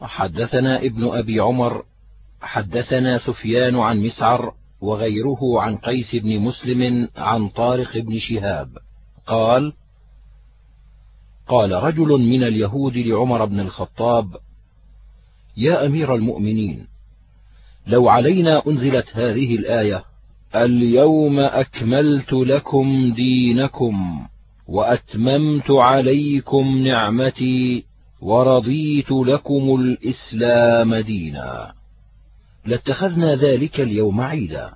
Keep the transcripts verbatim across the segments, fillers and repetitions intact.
حدثنا ابن أبي عمر حدثنا سفيان عن مسعر وغيره عن قيس بن مسلم عن طارق بن شهاب قال: قال رجل من اليهود لعمر بن الخطاب: يا أمير المؤمنين، لو علينا أنزلت هذه الآية: اليوم أكملت لكم دينكم وأتممت عليكم نعمتي ورضيت لكم الإسلام دينا، لاتخذنا ذلك اليوم عيدا.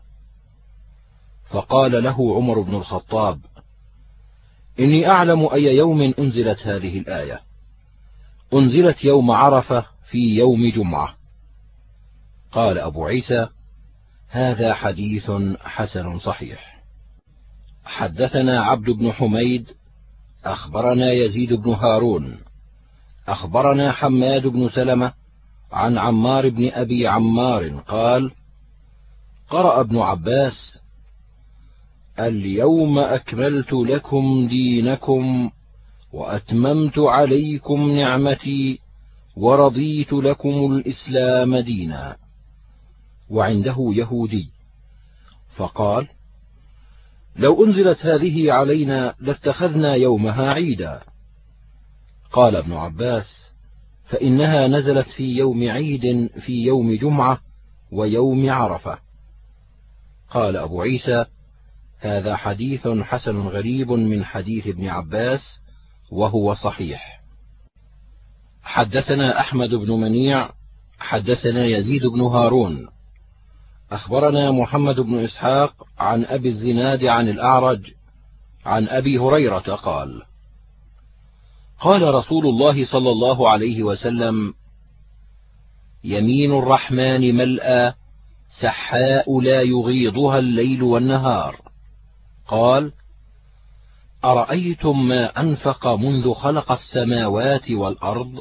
فقال له عمر بن الخطاب: إني أعلم أي يوم أنزلت هذه الآية، أنزلت يوم عرفة في يوم جمعة. قال أبو عيسى: هذا حديث حسن صحيح. حدثنا عبد بن حميد أخبرنا يزيد بن هارون أخبرنا حماد بن سلمة عن عمار بن أبي عمار قال: قرأ ابن عباس: اليوم أكملت لكم دينكم وأتممت عليكم نعمتي ورضيت لكم الإسلام دينا، وعنده يهودي، فقال: لو أنزلت هذه علينا لاتخذنا يومها عيدا. قال ابن عباس: فإنها نزلت في يوم عيد في يوم جمعة ويوم عرفة. قال أبو عيسى: هذا حديث حسن غريب من حديث ابن عباس وهو صحيح. حدثنا أحمد بن منيع حدثنا يزيد بن هارون أخبرنا محمد بن إسحاق عن أبي الزناد عن الأعرج عن أبي هريرة قال: قال رسول الله صلى الله عليه وسلم: يمين الرحمن ملأى سحاء لا يغيضها الليل والنهار. قال: أرأيتم ما أنفق منذ خلق السماوات والأرض؟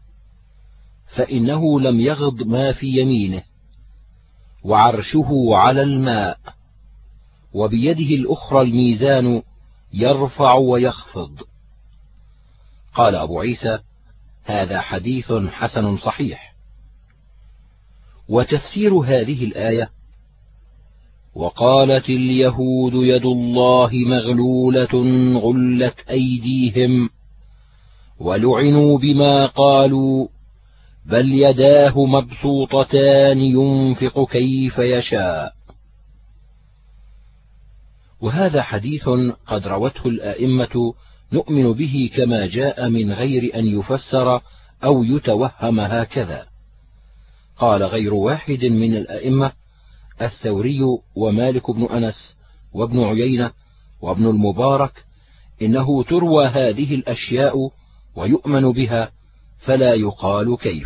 فإنه لم يغض ما في يمينه، وعرشه على الماء، وبيده الأخرى الميزان يرفع ويخفض. قال أبو عيسى: هذا حديث حسن صحيح. وتفسير هذه الآية: وقالت اليهود يد الله مغلولة غلت أيديهم ولعنوا بما قالوا بل يداه مبسوطتان ينفق كيف يشاء. وهذا حديث قد روته الآئمة نؤمن به كما جاء من غير أن يفسر أو يتوهم هكذا. قال غير واحد من الآئمة: الثوري ومالك بن أنس وابن عيينة وابن المبارك إنه تروى هذه الأشياء ويؤمن بها فلا يقال كيف.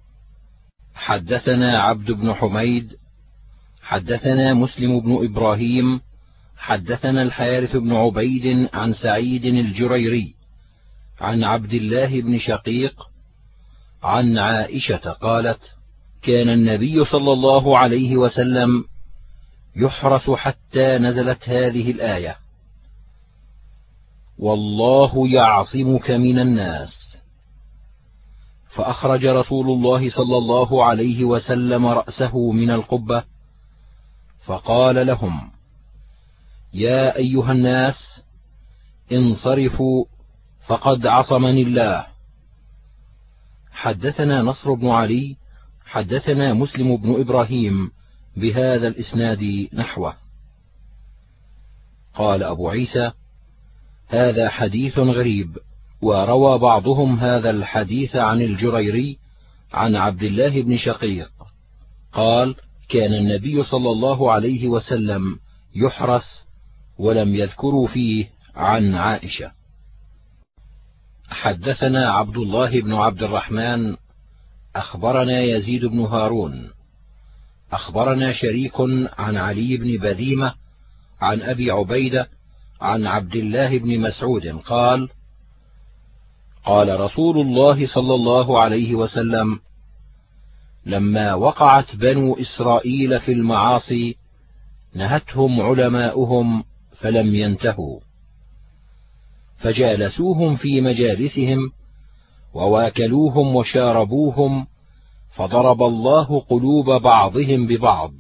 حدثنا عبد بن حميد حدثنا مسلم بن إبراهيم حدثنا الحارث بن عبيد عن سعيد الجريري عن عبد الله بن شقيق عن عائشة قالت: كان النبي صلى الله عليه وسلم يحرس حتى نزلت هذه الآية: والله يعصمك من الناس. فأخرج رسول الله صلى الله عليه وسلم رأسه من القبة فقال لهم: يا أيها الناس انصرفوا فقد عصمني الله. حدثنا نصر بن علي حدثنا مسلم بن إبراهيم بهذا الإسناد نحوه. قال أبو عيسى: هذا حديث غريب. وروى بعضهم هذا الحديث عن الجريري عن عبد الله بن شقيق قال: كان النبي صلى الله عليه وسلم يحرس، ولم يذكروا فيه عن عائشة. حدثنا عبد الله بن عبد الرحمن أخبرنا يزيد بن هارون أخبرنا شريك عن علي بن بذيمة عن أبي عبيدة عن عبد الله بن مسعود قال: قال رسول الله صلى الله عليه وسلم: لما وقعت بنو إسرائيل في المعاصي نهتهم علماؤهم فلم ينتهوا، فجالسوهم في مجالسهم وواكلوهم وشاربوهم فضرب الله قلوب بعضهم ببعض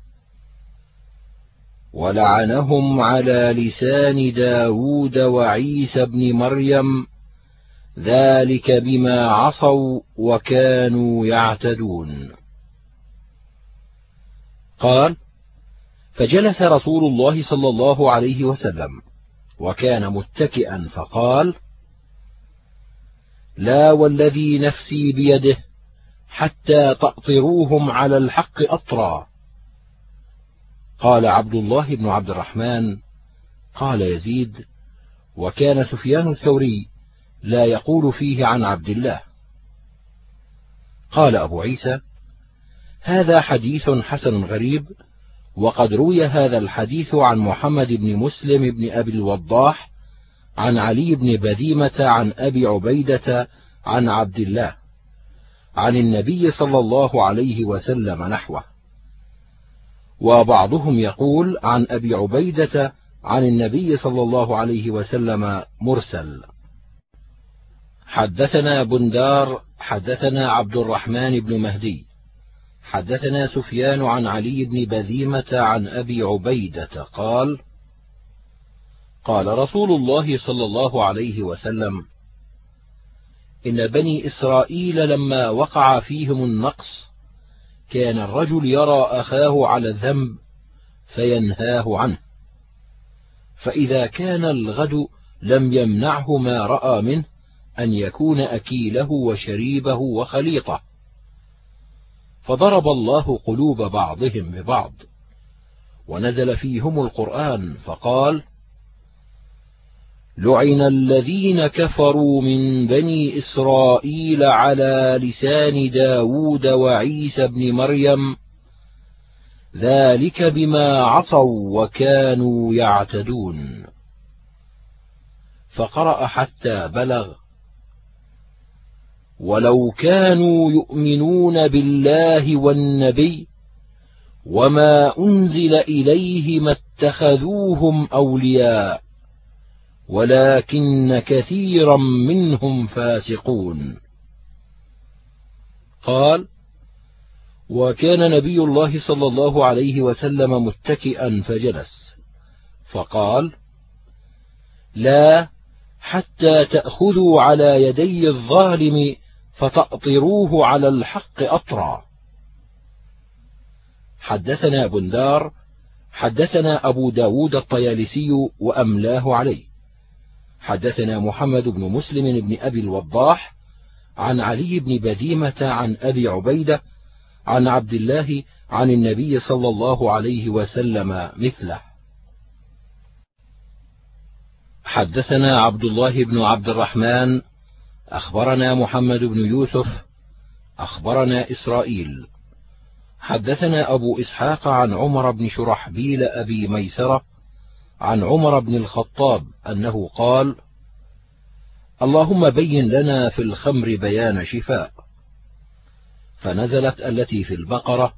ولعنهم على لسان داود وعيسى بن مريم ذلك بما عصوا وكانوا يعتدون. قال: فجلس رسول الله صلى الله عليه وسلم وكان متكئا فقال: لا والذي نفسي بيده حتى تأطروهم على الحق أطرا. قال عبد الله بن عبد الرحمن: قال يزيد: وكان سفيان الثوري لا يقول فيه عن عبد الله. قال أبو عيسى: هذا حديث حسن غريب، وقد روي هذا الحديث عن محمد بن مسلم بن أبي الوضاح عن علي بن بذيمة عن أبي عبيدة عن عبد الله عن النبي صلى الله عليه وسلم نحوه، وبعضهم يقول عن أبي عبيدة عن النبي صلى الله عليه وسلم مرسل. حدثنا بندار حدثنا عبد الرحمن بن مهدي حدثنا سفيان عن علي بن بذيمة عن أبي عبيدة قال: قال رسول الله صلى الله عليه وسلم: إن بني إسرائيل لما وقع فيهم النقص كان الرجل يرى أخاه على الذنب فينهاه عنه، فإذا كان الغد لم يمنعه ما رأى منه أن يكون أكيله وشريبه وخليطه، فضرب الله قلوب بعضهم ببعض، ونزل فيهم القرآن فقال: لعن الذين كفروا من بني إسرائيل على لسان داود وعيسى بن مريم ذلك بما عصوا وكانوا يعتدون. فقرأ حتى بلغ: ولو كانوا يؤمنون بالله والنبي وما أنزل إليه ما اتخذوهم أولياء ولكن كثيرا منهم فاسقون. قال: وكان نبي الله صلى الله عليه وسلم متكئا فجلس، فقال: لا حتى تأخذوا على يدي الظالم فتأطروه على الحق أطرا. حدثنا بندار حدثنا أبو داود الطيالسي وأملاه عليه. حدثنا محمد بن مسلم بن أبي الوضاح عن علي بن بذيمة عن أبي عبيدة عن عبد الله عن النبي صلى الله عليه وسلم مثله. حدثنا عبد الله بن عبد الرحمن أخبرنا محمد بن يوسف أخبرنا إسرائيل حدثنا أبو إسحاق عن عمر بن شرحبيل أبي ميسرة عن عمر بن الخطاب أنه قال: اللهم بين لنا في الخمر بيان شفاء. فنزلت التي في البقرة: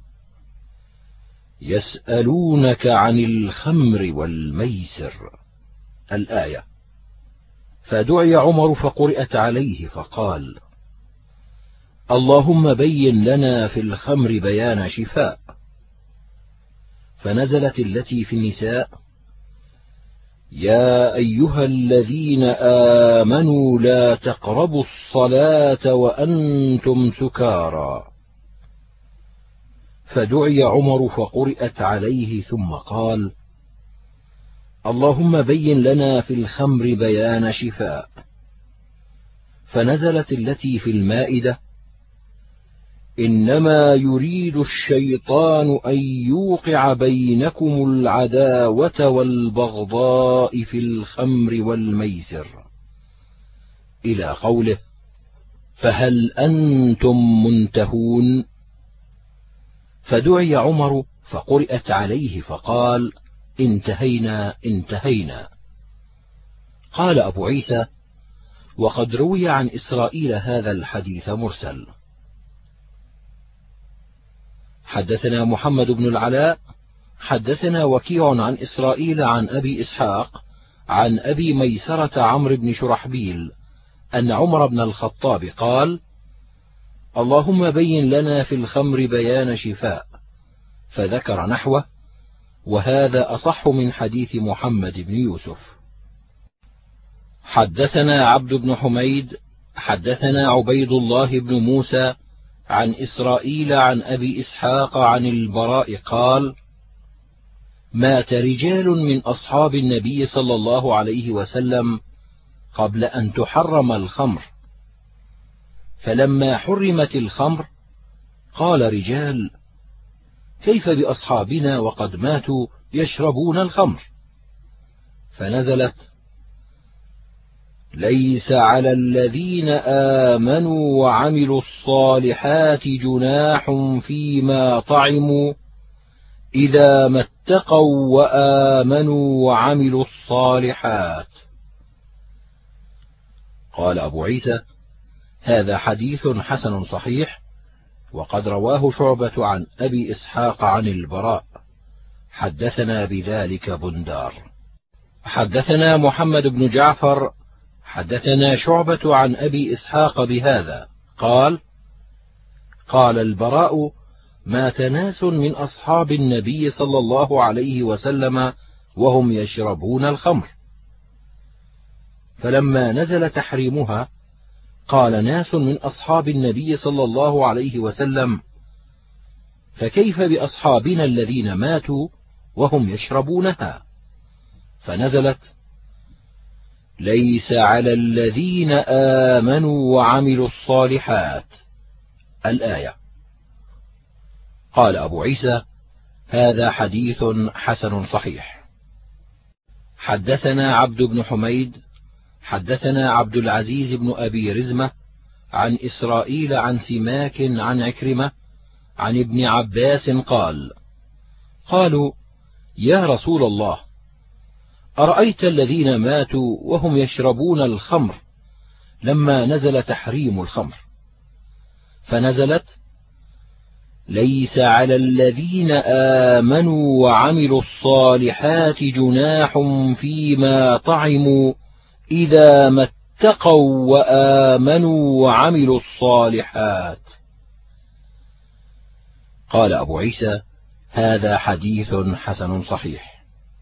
يسألونك عن الخمر والميسر الآية. فدعي عمر فقرئت عليه فقال: اللهم بين لنا في الخمر بيان شفاء. فنزلت التي في النساء: يا أيها الذين آمنوا لا تقربوا الصلاة وأنتم سكارى. فدعي عمر فقرئت عليه ثم قال: اللهم بين لنا في الخمر بيان شفاء. فنزلت التي في المائدة: إنما يريد الشيطان أن يوقع بينكم العداوة والبغضاء في الخمر والميسر، إلى قوله: فهل أنتم منتهون؟ فدعي عمر فقرئت عليه فقال: انتهينا انتهينا. قال أبو عيسى: وقد روي عن إسرائيل هذا الحديث مرسل. حدثنا محمد بن العلاء حدثنا وكيع عن إسرائيل عن أبي إسحاق عن أبي ميسرة عمرو بن شرحبيل أن عمر بن الخطاب قال: اللهم بين لنا في الخمر بيان شفاء، فذكر نحوه، وهذا أصح من حديث محمد بن يوسف. حدثنا عبد بن حميد حدثنا عبيد الله بن موسى عن إسرائيل عن أبي إسحاق عن البراء قال: مات رجال من أصحاب النبي صلى الله عليه وسلم قبل أن تحرم الخمر، فلما حرمت الخمر قال رجال: كيف بأصحابنا وقد ماتوا يشربون الخمر؟ فنزلت: ليس على الذين آمنوا وعملوا الصالحات جناح فيما طعموا إذا ما اتقوا وآمنوا وعملوا الصالحات. قال أبو عيسى: هذا حديث حسن صحيح، وقد رواه شعبة عن أبي إسحاق عن البراء. حدثنا بذلك بندار. حدثنا محمد بن جعفر حدثنا شعبة عن أبي إسحاق بهذا قال: قال البراء: مات ناس من أصحاب النبي صلى الله عليه وسلم وهم يشربون الخمر، فلما نزل تحريمها قال ناس من أصحاب النبي صلى الله عليه وسلم: فكيف بأصحابنا الذين ماتوا وهم يشربونها؟ فنزلت: ليس على الذين آمنوا وعملوا الصالحات الآية. قال أبو عيسى: هذا حديث حسن صحيح. حدثنا عبد بن حميد حدثنا عبد العزيز بن أبي رزمة عن إسرائيل عن سماك عن عكرمة عن ابن عباس قال: قالوا: يا رسول الله، أرأيت الذين ماتوا وهم يشربون الخمر لما نزل تحريم الخمر؟ فنزلت: ليس على الذين آمنوا وعملوا الصالحات جناح فيما طعموا إذا ما اتقوا وآمنوا وعملوا الصالحات. قال أبو عيسى: هذا حديث حسن صحيح.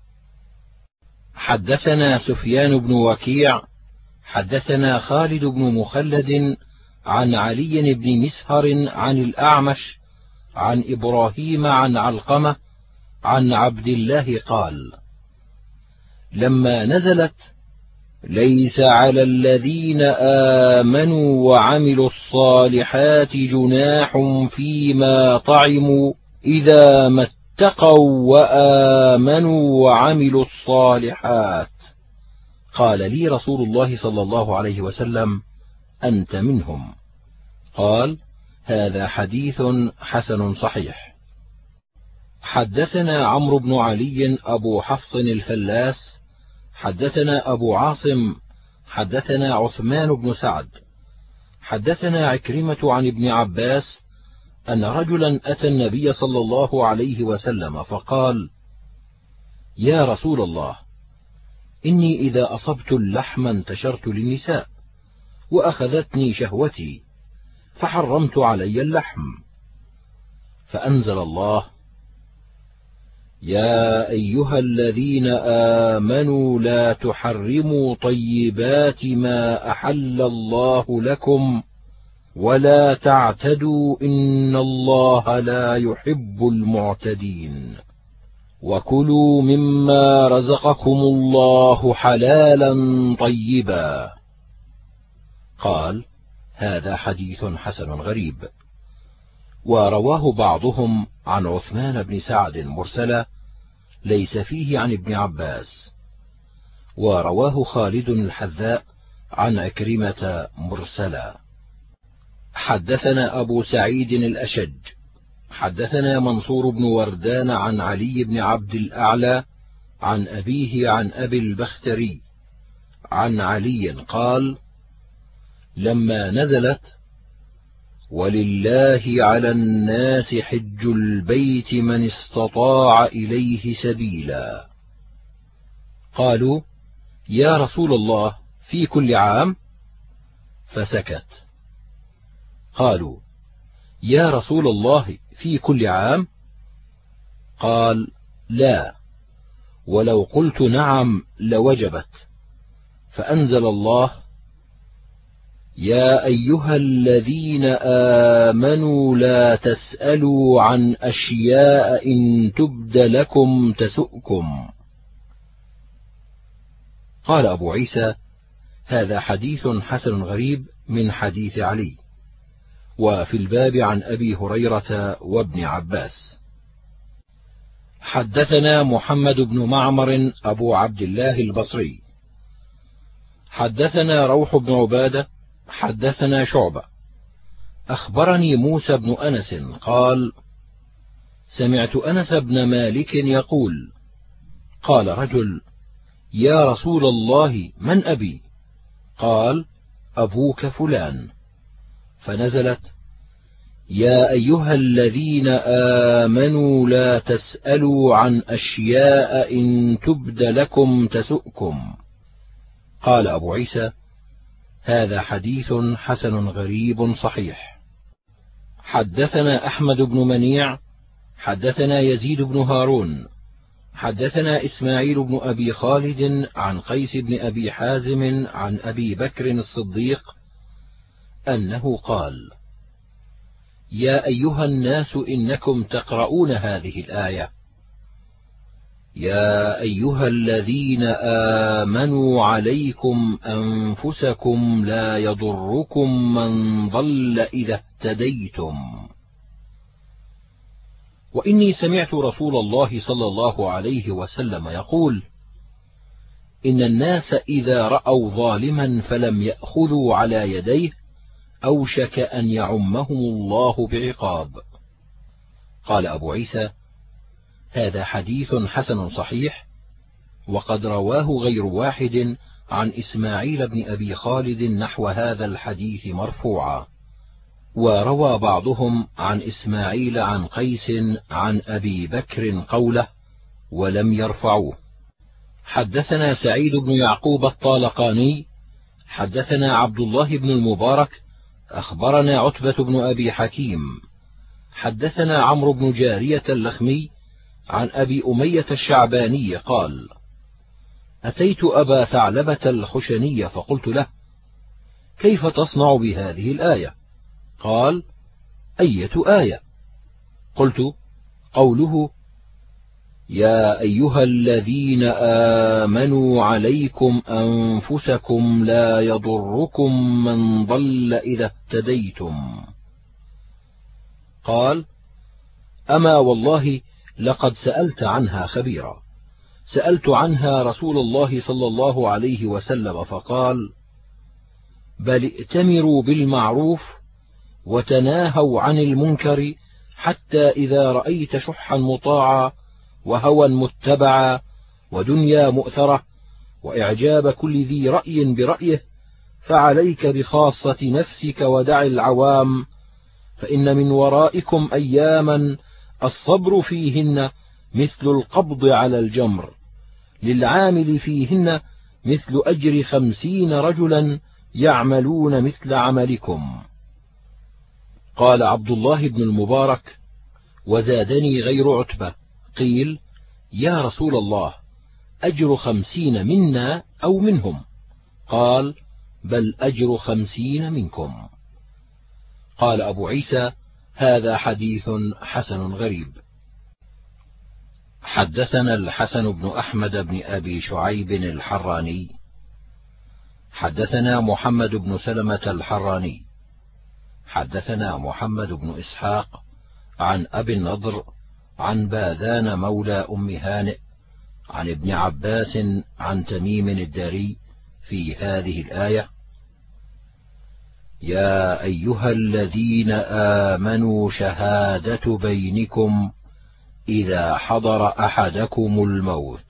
حدثنا سفيان بن وكيع حدثنا خالد بن مخلد عن علي بن مسهر عن الأعمش عن إبراهيم عن علقمة عن عبد الله قال: لما نزلت: ليس على الذين آمنوا وعملوا الصالحات جناح فيما طعموا إذا ما اتقوا وآمنوا وعملوا الصالحات، قال لي رسول الله صلى الله عليه وسلم: أنت منهم. قال: هذا حديث حسن صحيح. حدثنا عمرو بن علي أبو حفص الفلاس حدثنا أبو عاصم حدثنا عثمان بن سعد حدثنا عكرمة عن ابن عباس أن رجلا أتى النبي صلى الله عليه وسلم فقال: يا رسول الله، إني إذا أصبت اللحم انتشرت للنساء وأخذتني شهوتي فحرمت علي اللحم. فأنزل الله: يا أيها الذين آمنوا لا تحرموا طيبات ما أحل الله لكم ولا تعتدوا إن الله لا يحب المعتدين، وكلوا مما رزقكم الله حلالا طيبا. قال: هذا حديث حسن غريب. ورواه بعضهم عن عثمان بن سعد مرسلا ليس فيه عن ابن عباس، ورواه خالد الحذاء عن عكرمة مرسلا. حدثنا أبو سعيد الأشج حدثنا منصور بن وردان عن علي بن عبد الأعلى عن أبيه عن أبي البختري عن علي قال: لما نزلت: ولله على الناس حج البيت من استطاع إليه سبيلا، قالوا: يا رسول الله، في كل عام؟ فسكت. قالوا: يا رسول الله في كل عام؟ قال: لا، ولو قلت نعم لوجبت. فأنزل الله: يا أيها الذين آمنوا لا تسألوا عن أشياء إن تبد لكم تسؤكم. قال أبو عيسى: هذا حديث حسن غريب من حديث علي. وفي الباب عن أبي هريرة وابن عباس. حدثنا محمد بن معمر أبو عبد الله البصري حدثنا روح بن عبادة حدثنا شعبة أخبرني موسى بن أنس قال: سمعت أنس بن مالك يقول: قال رجل: يا رسول الله من أبي؟ قال: أبوك فلان. فنزلت: يا أيها الذين آمنوا لا تسألوا عن أشياء إن تبد لكم تسؤكم. قال أبو عيسى: هذا حديث حسن غريب صحيح. حدثنا أحمد بن منيع حدثنا يزيد بن هارون حدثنا إسماعيل بن أبي خالد عن قيس بن أبي حازم عن أبي بكر الصديق أنه قال: يا أيها الناس إنكم تقرؤون هذه الآية: يا أيها الذين آمنوا عليكم أنفسكم لا يضركم من ضل إذا اهتديتم. وإني سمعت رسول الله صلى الله عليه وسلم يقول: إن الناس إذا رأوا ظالما فلم يأخذوا على يديه أوشك أن يعمهم الله بعقاب. قال أبو عيسى: هذا حديث حسن صحيح، وقد رواه غير واحد عن إسماعيل بن أبي خالد نحو هذا الحديث مرفوعا، وروى بعضهم عن إسماعيل عن قيس عن أبي بكر قوله ولم يرفعوه. حدثنا سعيد بن يعقوب الطالقاني حدثنا عبد الله بن المبارك أخبرنا عتبة بن أبي حكيم حدثنا عمرو بن جارية اللخمي عن أبي أمية الشعباني قال: أتيت أبا ثعلبة الخشني فقلت له: كيف تصنع بهذه الآية؟ قال: أية آية؟ قلت: قوله: يا أيها الذين آمنوا عليكم أنفسكم لا يضركم من ضل إذا اهتديتم. قال: أما والله لقد سألت عنها خبيرا. سألت عنها رسول الله صلى الله عليه وسلم فقال: بل ائتمروا بالمعروف وتناهوا عن المنكر، حتى إذا رأيت شحا مطاعا وهوى متبعا ودنيا مؤثرة وإعجاب كل ذي رأي برأيه، فعليك بخاصة نفسك ودع العوام، فإن من ورائكم أياما الصبر فيهن مثل القبض على الجمر، للعامل فيهن مثل أجر خمسين رجلا يعملون مثل عملكم. قال عبد الله بن المبارك: وزادني غير عتبة، قيل: يا رسول الله، أجر خمسين منا أو منهم؟ قال: بل أجر خمسين منكم. قال أبو عيسى: هذا حديث حسن غريب. حدثنا الحسن بن أحمد بن أبي شعيب الحراني حدثنا محمد بن سلمة الحراني حدثنا محمد بن إسحاق عن أبي النضر عن باذان مولى أم هانئ عن ابن عباس عن تميم الداري في هذه الآية: يا أيها الذين آمنوا شهادة بينكم إذا حضر أحدكم الموت.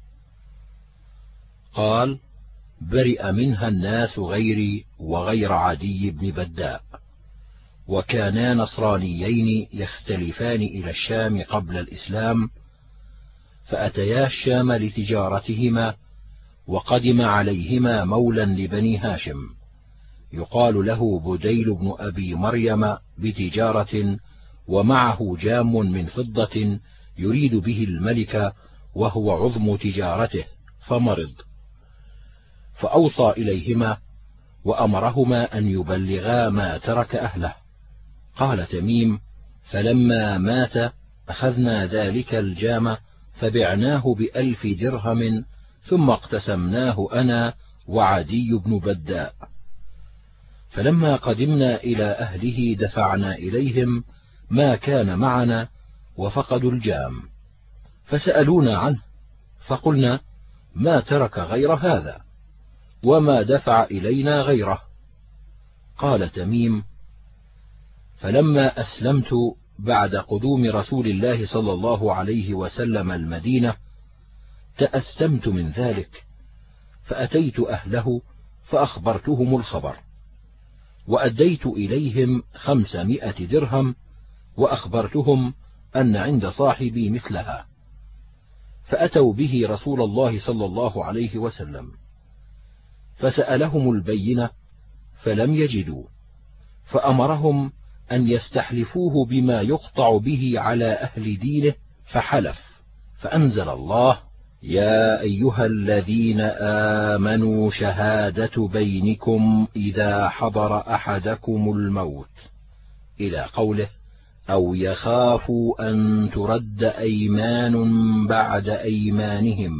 قال: برئ منها الناس غيري وغير عدي بن بداء، وكانا نصرانيين يختلفان إلى الشام قبل الإسلام، فأتيا الشام لتجارتهما، وقدم عليهما مولى لبني هاشم يقال له بديل بن أبي مريم بتجارة، ومعه جام من فضة يريد به الملك وهو عظم تجارته، فمرض، فأوصى إليهما وأمرهما أن يبلغا ما ترك أهله. قال تميم: فلما مات أخذنا ذلك الجام فبعناه بألف درهم، ثم اقتسمناه أنا وعدي بن بداء. فلما قدمنا إلى أهله دفعنا إليهم ما كان معنا وفقدوا الجام، فسألونا عنه، فقلنا: ما ترك غير هذا، وما دفع إلينا غيره. قال تميم: فلما أسلمت بعد قدوم رسول الله صلى الله عليه وسلم المدينة تأثمت من ذلك، فأتيت أهله فأخبرتهم الخبر، وأديت إليهم خمسمائة درهم، وأخبرتهم أن عند صاحبي مثلها، فأتوا به رسول الله صلى الله عليه وسلم، فسألهم البينة فلم يجدوا، فأمرهم أن يستحلفوه بما يقطع به على أهل دينه، فحلف، فأنزل الله: يا أيها الذين آمنوا شهادة بينكم إذا حضر أحدكم الموت، إلى قوله: أو يخافوا أن ترد أيمان بعد أيمانهم.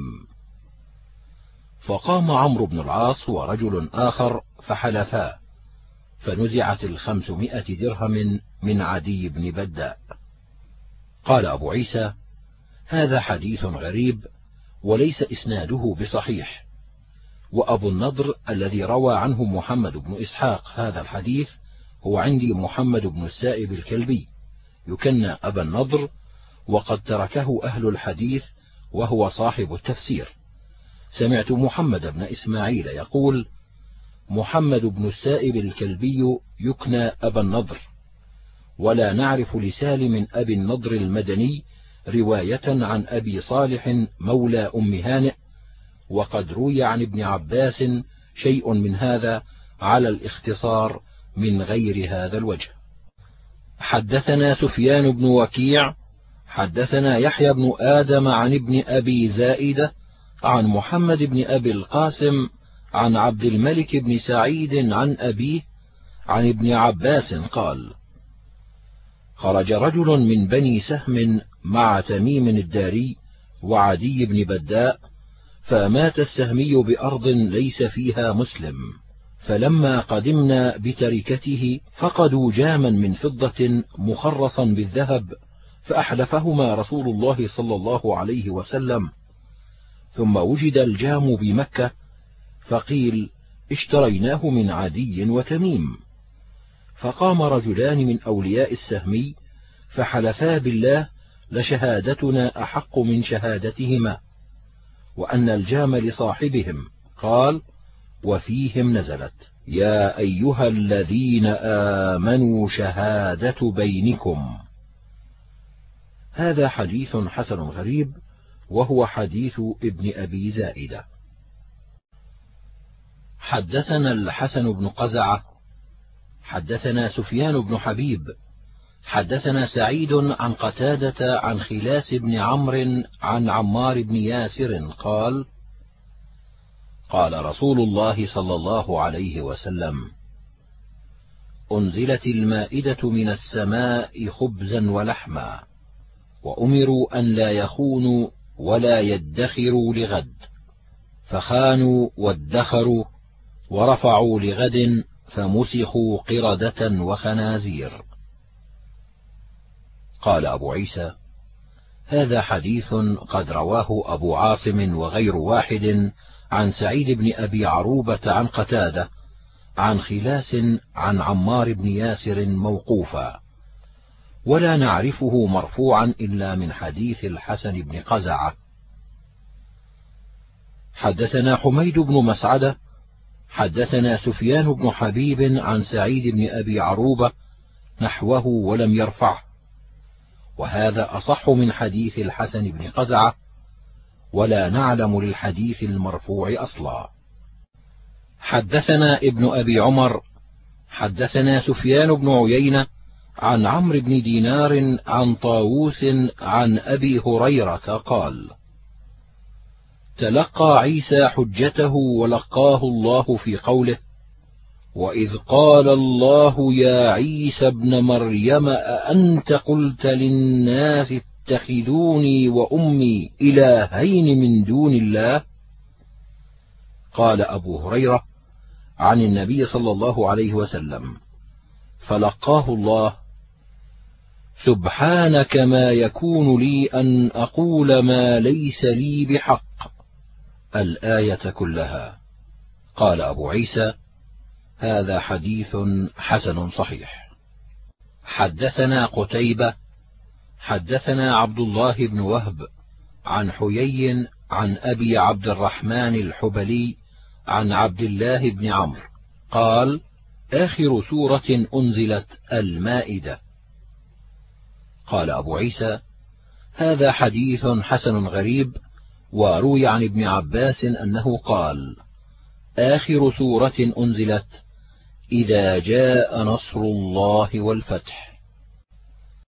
فقام عمرو بن العاص ورجل آخر فحلفا، فنزعت الخمسمائة درهم من عدي بن بداء. قال أبو عيسى: هذا حديث غريب وليس إسناده بصحيح، وأبو النضر الذي روى عنه محمد بن إسحاق هذا الحديث هو عندي محمد بن السائب الكلبي، يكنى أبا النضر، وقد تركه أهل الحديث وهو صاحب التفسير. سمعت محمد بن إسماعيل يقول: محمد بن السائب الكلبي يكنى أبا النضر، ولا نعرف لسالم أبي النضر المدني رواية عن أبي صالح مولى أم هانئ، وقد روي عن ابن عباس شيء من هذا على الاختصار من غير هذا الوجه. حدثنا سفيان بن وكيع حدثنا يحيى بن آدم عن ابن أبي زائدة عن محمد بن أبي القاسم عن عبد الملك بن سعيد عن أبيه عن ابن عباس قال: خرج رجل من بني سهم مع تميم الداري وعدي بن بداء، فمات السهمي بأرض ليس فيها مسلم، فلما قدمنا بتركته فقدوا جاما من فضة مخرصا بالذهب، فأحلفهما رسول الله صلى الله عليه وسلم، ثم وجد الجام بمكة، فقيل: اشتريناه من عدي وتميم. فقام رجلان من أولياء السهمي فحلفا بالله: لشهادتنا أحق من شهادتهما، وأن الجام لصاحبهم. قال: وفيهم نزلت: يا أيها الذين آمنوا شهادة بينكم. هذا حديث حسن غريب، وهو حديث ابن أبي زائدة. حدثنا الحسن بن قزعة حدثنا سفيان بن حبيب حدثنا سعيد عن قتادة عن خلاس بن عمرو عن عمار بن ياسر قال: قال رسول الله صلى الله عليه وسلم: أنزلت المائدة من السماء خبزا ولحما، وأمروا أن لا يخونوا ولا يدخروا لغد، فخانوا وادخروا ورفعوا لغد، فمسخوا قردة وخنازير. قال أبو عيسى: هذا حديث قد رواه أبو عاصم وغير واحد عن سعيد بن أبي عروبة عن قتادة عن خلاس عن عمار بن ياسر موقوفا، ولا نعرفه مرفوعا إلا من حديث الحسن بن قزعة. حدثنا حميد بن مسعدة حدثنا سفيان بن حبيب عن سعيد بن أبي عروبة نحوه ولم يرفعه، وهذا أصح من حديث الحسن بن قزعة، ولا نعلم للحديث المرفوع أصلا. حدثنا ابن أبي عمر حدثنا سفيان بن عيينة عن عمرو بن دينار عن طاووس عن أبي هريرة قال: تلقى عيسى حجته ولقاه الله في قوله: وإذ قال الله يا عيسى ابن مريم أأنت قلت للناس اتخذوني وأمي إلهين من دون الله؟ قال أبو هريرة عن النبي صلى الله عليه وسلم: فلقاه الله: سبحانك ما يكون لي أن أقول ما ليس لي بحق، الآية كلها. قال أبو عيسى: هذا حديث حسن صحيح. حدثنا قتيبة حدثنا عبد الله بن وهب عن حيي عن أبي عبد الرحمن الحبلي عن عبد الله بن عمرو قال: آخر سورة أنزلت المائدة. قال أبو عيسى: هذا حديث حسن غريب. وروي عن ابن عباس أنه قال: آخر سورة أنزلت إذا جاء نصر الله والفتح.